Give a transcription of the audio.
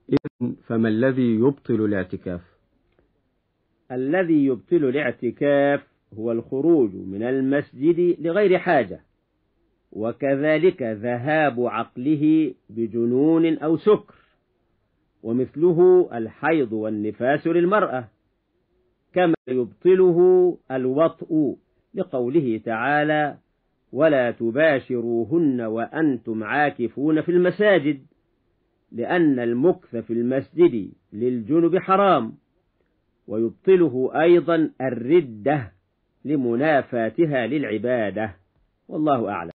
إذن فما الذي يبطل الاعتكاف؟ الذي يبطل الاعتكاف هو الخروج من المسجد لغير حاجة، وكذلك ذهاب عقله بجنون أو سكر، ومثله الحيض والنفاس للمرأة، كما يبطله الوطء لقوله تعالى: ولا تباشروهن وأنتم عاكفون في المساجد، لأن المكث في المسجد للجنب حرام. ويبطله أيضا الردة لمنافاتها للعبادة، والله أعلم.